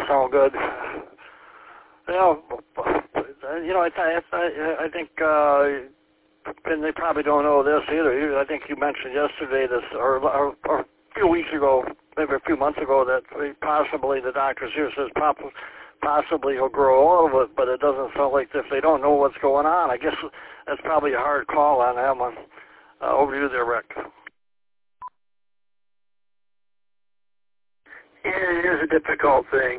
all sound good. I think, and they probably don't know this either. I think you mentioned yesterday this, or a few weeks ago, maybe a few months ago, that possibly the doctors here says possibly he'll grow all of it, but it doesn't sound like if they don't know what's going on. I guess that's probably a hard call on that one. Over to you there, Rick. Yeah, it is a difficult thing.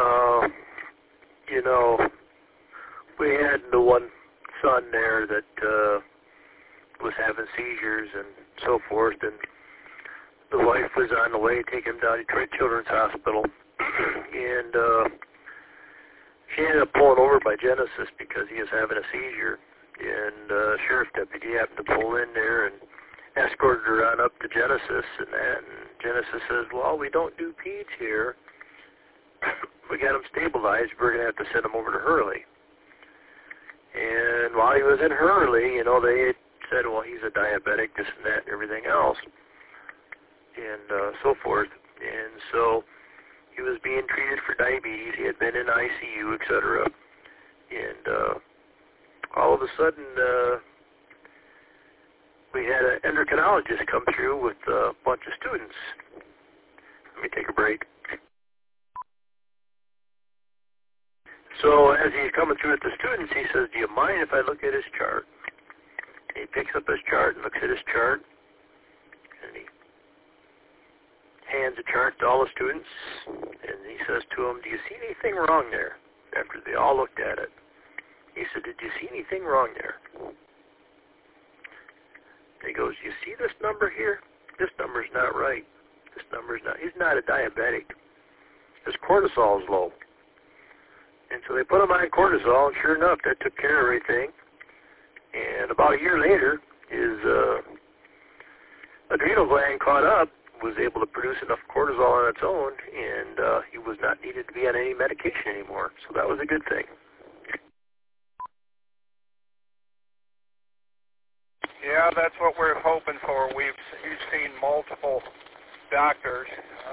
We had the one son there that was having seizures and so forth, and the wife was on the way to take him down to Detroit Children's Hospital, and she ended up pulling over by Genesis because he was having a seizure, and sheriff deputy happened to pull in there and escorted her on up to Genesis and that, and Genesis says, well, we don't do peds here. We got him stabilized. We're going to have to send him over to Hurley. And while he was in Hurley, they said, well, he's a diabetic, this and that, and everything else, and so forth. And so he was being treated for diabetes. He had been in ICU, etc. And all of a sudden, we had an endocrinologist come through with a bunch of students. Let me take a break. So as he's coming through with the students, he says, do you mind if I look at his chart? And he picks up his chart and looks at his chart, and he hands the chart to all the students, and he says to them, do you see anything wrong there? After they all looked at it, he said, did you see anything wrong there? And he goes, you see this number here? This number's not right. This number's not, he's not a diabetic. His cortisol is low. And so they put him on cortisol, and sure enough, that took care of everything. And about a year later, his adrenal gland caught up, was able to produce enough cortisol on its own, and he was not needed to be on any medication anymore. So that was a good thing. Yeah, that's what we're hoping for. We've seen multiple doctors,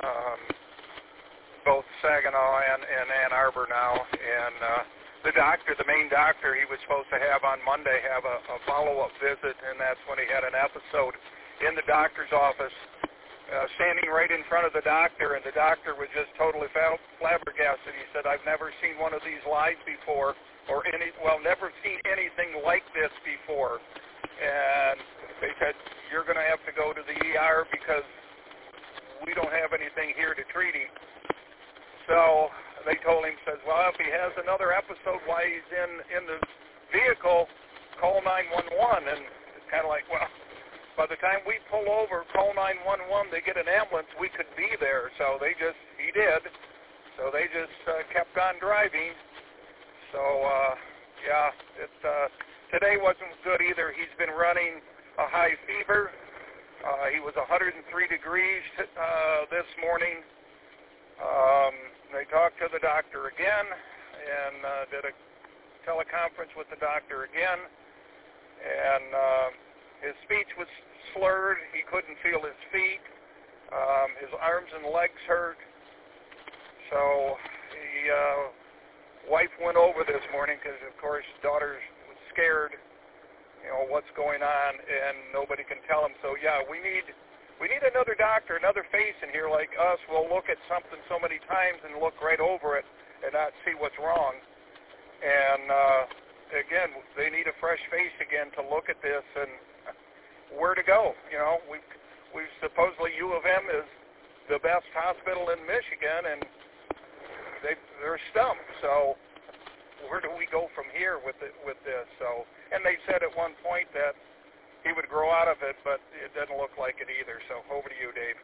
both Saginaw and Ann Arbor now, and the main doctor he was supposed to have on Monday have a follow-up visit, and that's when he had an episode in the doctor's office, standing right in front of the doctor, and the doctor was just totally flabbergasted. He said, I've never seen one of these live before, never seen anything like this before. And they said, you're going to have to go to the ER because we don't have anything here to treat him. So they told him, says, well, if he has another episode while he's in the vehicle, call 911. And it's kind of like, well, by the time we pull over, call 911, they get an ambulance, we could be there. So he did. So they just kept on driving. So, today wasn't good either. He's been running a high fever. He was 103 degrees this morning. They talked to the doctor again and did a teleconference with the doctor again. And his speech was slurred. He couldn't feel his feet. His arms and legs hurt. So wife went over this morning because, of course, daughter was scared, what's going on, and nobody can tell him. So, yeah, we need another doctor, another face in here like us. We'll look at something so many times and look right over it and not see what's wrong. And, again, they need a fresh face again to look at this and where to go. We've supposedly U of M is the best hospital in Michigan, and they're stumped. So where do we go from here with this? So, and they said at one point that he would grow out of it, but it doesn't look like it either. So over to you, Dave.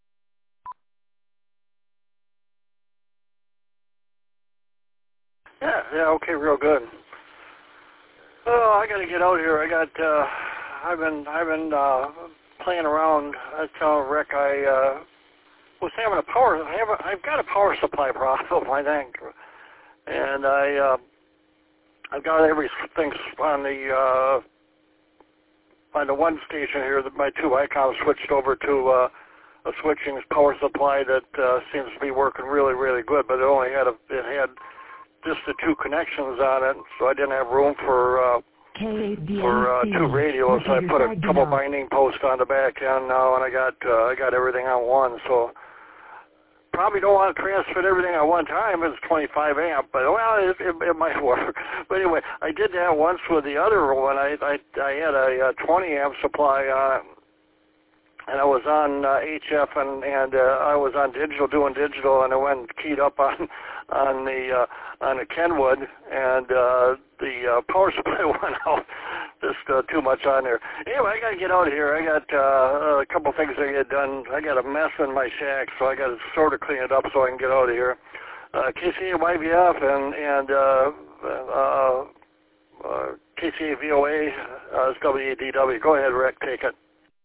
Yeah, okay, real good. Oh, I got to get out here. I've been playing around. I tell Rick I was having I've got a power supply problem, I think, and I've got everything on the one station here. That my two icons switched over to switching power supply that seems to be working really, really good, but it had just the 2 connections on it, so I didn't have room for 2 radios. So I put a couple binding posts on the back end now, and I got everything on one. So probably don't want to transmit everything at one time. It's 25 amp, but well, it might work. But anyway, I did that once with the other one. I had a 20 amp supply on it, and I was on HF and I was on doing digital, and I went and keyed up on the Kenwood, and the power supply went out. Just too much on there. Anyway, I got to get out of here. I got a couple things to get done. I got a mess in my shack, so I got to sort of clean it up so I can get out of here. KCAYVF and KCAVOA is WADW. Go ahead, Rick. Take it.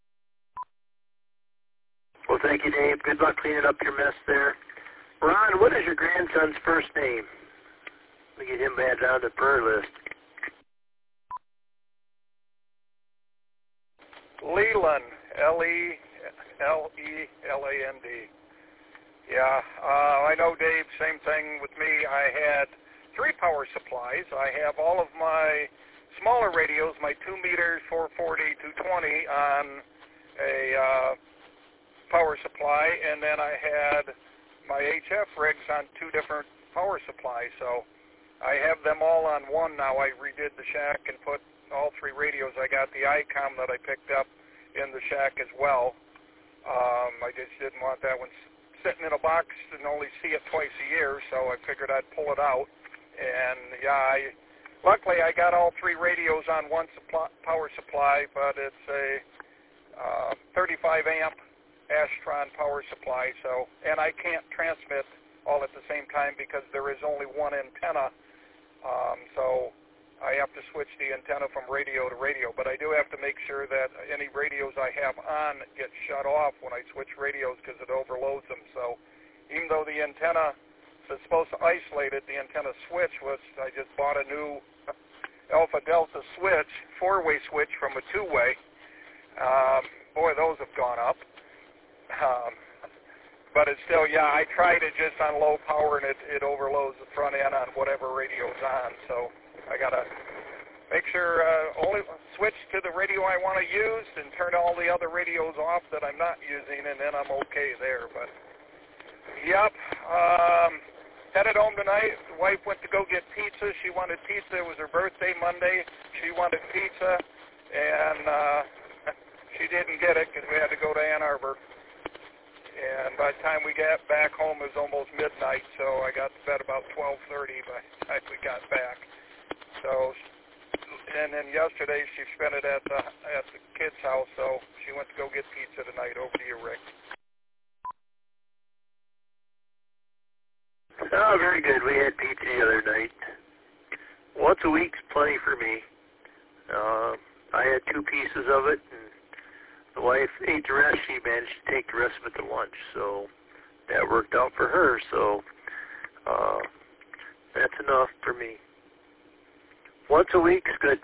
Well, thank you, Dave. Good luck cleaning up your mess there. Ron, what is your grandson's first name? Let me get him added on the prayer list. Leland, Leland. Yeah, I know, Dave, same thing with me. I had 3 power supplies. I have all of my smaller radios, my 2 meters, 440, 220 on a power supply, and then I had my HF rigs on 2 different power supplies. So I have them all on one now. I redid the shack and put all 3 radios. I got the ICOM that I picked up in the shack as well. I just didn't want that one sitting in a box and only see it twice a year, so I figured I'd pull it out. And yeah, luckily I got all 3 radios on one power supply, but it's a 35 amp Astron power supply, so, and I can't transmit all at the same time because there is only one antenna, so I have to switch the antenna from radio to radio, but I do have to make sure that any radios I have on get shut off when I switch radios because it overloads them. So even though the antenna is supposed to isolate it, the antenna switch was, I just bought a new Alpha Delta switch, 4-way switch from a 2-way. Boy, those have gone up. But it's still, yeah, I tried it just on low power, and it overloads the front end on whatever radio's on. So I got to make sure only switch to the radio I want to use and turn all the other radios off that I'm not using, and then I'm okay there. But, yep, headed home tonight. The wife went to go get pizza. She wanted pizza. It was her birthday Monday. She wanted pizza, and she didn't get it because we had to go to Ann Arbor. And by the time we got back home, it was almost midnight, so I got to bed about 12:30 by the time we got back. So, and then yesterday she spent it at the kid's house, so she went to go get pizza tonight. Over to you, Rick. Oh, very good. We had pizza the other night. Once a week's plenty for me. I had 2 pieces of it, and the wife ate the rest. She managed to take the rest of it to lunch, so that worked out for her. So that's enough for me. Once a week's good.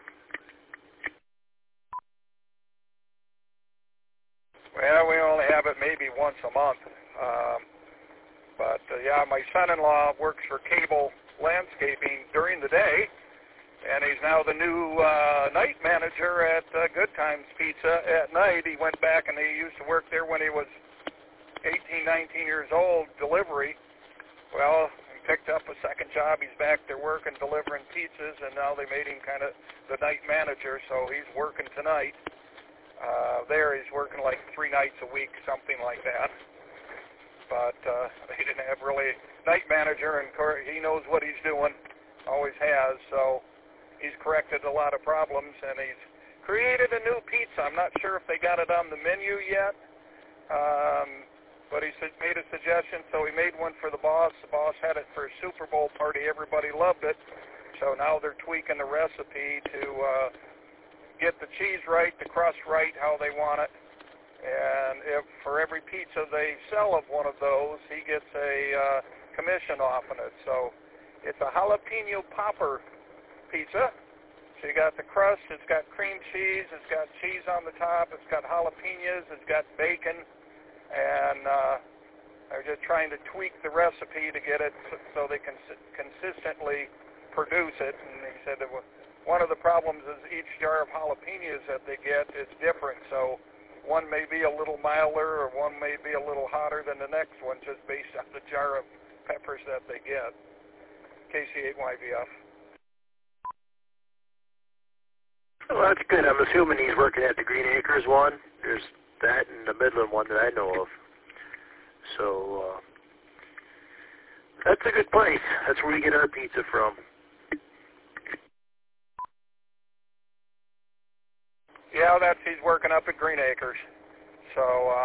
Well, we only have it maybe once a month. But yeah, my son-in-law works for Cable Landscaping during the day, and he's now the new night manager at Good Times Pizza at night. He went back, and he used to work there when he was 18, 19 years old, delivery. Well, he picked up a second job. He's back there working, delivering pizzas, and now they made him kind of the night manager, so he's working tonight. There he's working like 3 nights a week, something like that. But he didn't have really night manager, and he knows what he's doing, always has, so he's corrected a lot of problems, and he's created a new pizza. I'm not sure if they got it on the menu yet, but he made a suggestion, so he made one for the boss. The boss had it for a Super Bowl party. Everybody loved it, so now they're tweaking the recipe to get the cheese right, the crust right, how they want it. And if for every pizza they sell of one of those, he gets a commission off on it. So it's a jalapeno popper pizza. So you got the crust, it's got cream cheese, it's got cheese on the top, it's got jalapenos, it's got bacon, and they're just trying to tweak the recipe to get it so they can consistently produce it. And he said that one of the problems is each jar of jalapenos that they get is different. So one may be a little milder or one may be a little hotter than the next one, just based on the jar of peppers that they get. KC8YVF. Well, that's good. I'm assuming he's working at the Green Acres one. There's that and the Midland one that I know of. So that's a good place. That's where we get our pizza from. Yeah, he's working up at Green Acres. So,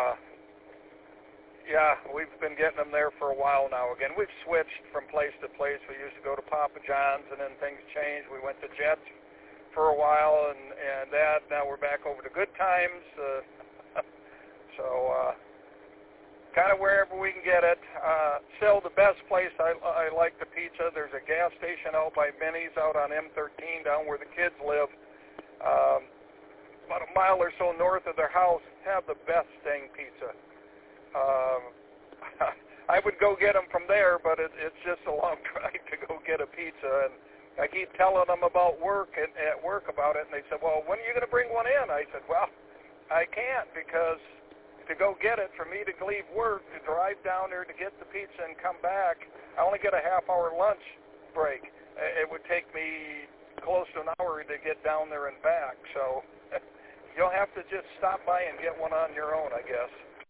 yeah, we've been getting them there for a while now. Again, we've switched from place to place. We used to go to Papa John's, and then things changed. We went to Jets for a while, and that. Now we're back over to Good Times. So, kind of wherever we can get it. Still, the best place I like the pizza. There's a gas station out by Minnie's out on M13 down where the kids live. About a mile or so north of their house, have the best dang pizza. I would go get them from there, but it's just a long drive to go get a pizza. And I keep telling them about at work about it, and they said, well, when are you going to bring one in? I said, well, I can't, because to go get it, for me to leave work, to drive down there to get the pizza and come back, I only get a half-hour lunch break. It would take me close to an hour to get down there and back. So you'll have to just stop by and get one on your own, I guess.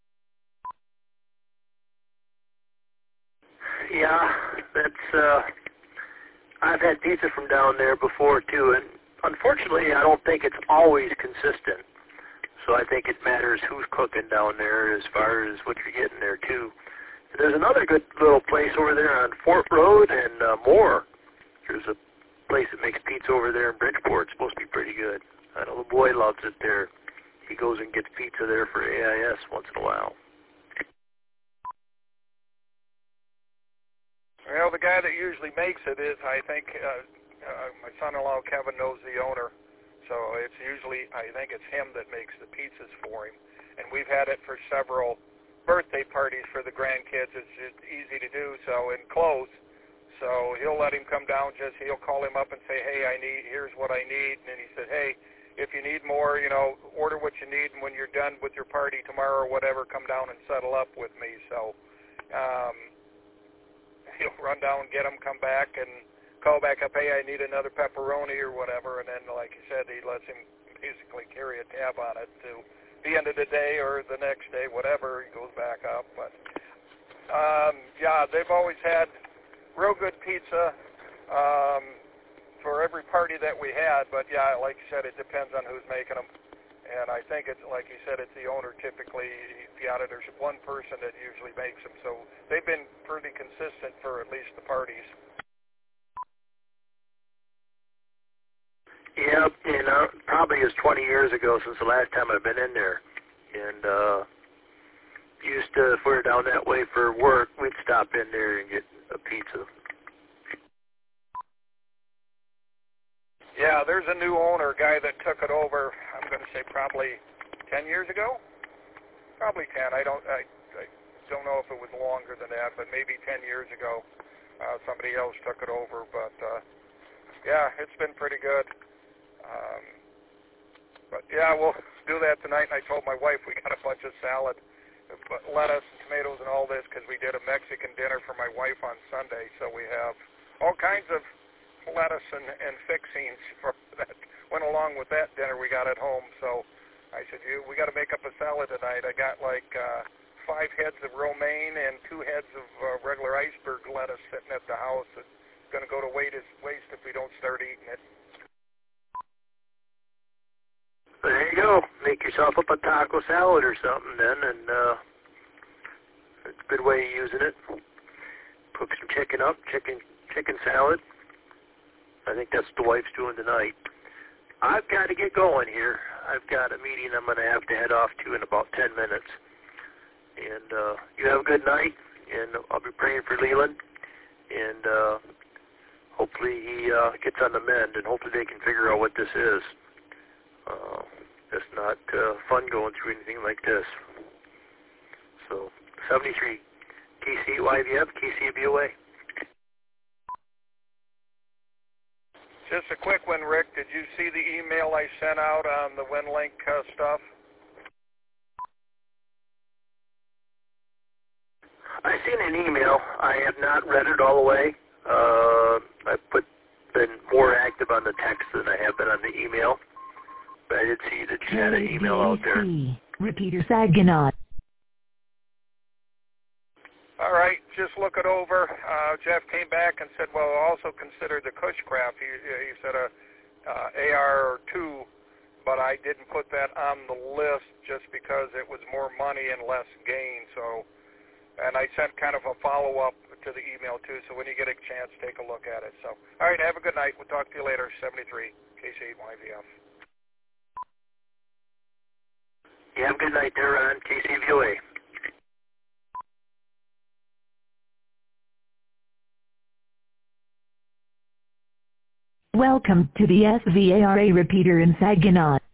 Yeah, that's, I've had pizza from down there before, too, and unfortunately, I don't think it's always consistent. So I think it matters who's cooking down there as far as what you're getting there, too. And there's another good little place over there on Fort Road and Moore. There's a place that makes pizza over there in Bridgeport. It's supposed to be pretty good. I know the boy loves it there. He goes and gets pizza there for AIS once in a while. Well, the guy that usually makes it is, I think, my son-in-law Kevin knows the owner. So it's usually, I think it's him that makes the pizzas for him. And we've had it for several birthday parties for the grandkids. It's just easy to do, so, and close. So he'll let him come down, he'll call him up and say, hey, here's what I need. And then he said, hey, if you need more, order what you need, and when you're done with your party tomorrow or whatever, come down and settle up with me. So he'll run down, get them, come back, and call back up, hey, I need another pepperoni or whatever, and then, like you said, he lets him basically carry a tab on it to the end of the day or the next day, whatever, he goes back up. But, yeah, they've always had real good pizza for every party that we had, but, yeah, like you said, it depends on who's making them. And I think it's, like you said, it's the owner typically. There's one person that usually makes them, so they've been pretty consistent for at least the parties. Yeah, and probably it was 20 years ago since the last time I've been in there. And used to, if we were down that way for work, we'd stop in there and get a pizza. Yeah, there's a new owner, a guy that took it over, I'm going to say probably 10 years ago? Probably 10. I don't know if it was longer than that, but maybe 10 years ago somebody else took it over. But, yeah, it's been pretty good. But, yeah, we'll do that tonight. And I told my wife we got a bunch of salad, lettuce and tomatoes and all this because we did a Mexican dinner for my wife on Sunday. So we have all kinds of lettuce and fixings that went along with that dinner we got at home. So I said, we got to make up a salad tonight. I got like 5 heads of romaine and 2 heads of regular iceberg lettuce sitting at the house. It's going to go to waste if we don't start eating it. There you go. Make yourself up a taco salad or something then, and it's a good way of using it. Cook some chicken up, chicken salad. I think that's what the wife's doing tonight. I've got to get going here. I've got a meeting I'm going to have to head off to in about 10 minutes. And you have a good night, and I'll be praying for Leland. And hopefully he gets on the mend, and hopefully they can figure out what this is. It's not fun going through anything like this. So 73 KCYVF, KCBOA. Just a quick one, Rick. Did you see the email I sent out on the WinLink stuff? I seen an email. I have not read it all the way. I've been more active on the text than I have been on the email. But I did see that you had an email out there. Repeater Saginaw. All right, just look it over. Jeff came back and said, well, also consider the Cushcraft. He said a AR2, but I didn't put that on the list just because it was more money and less gain. So, and I sent kind of a follow-up to the email too, so when you get a chance, take a look at it. So, all right, have a good night. We'll talk to you later. 73, KC8YVF. You have a good night there on KCVOA. Welcome to the SVARA repeater in Saginaw.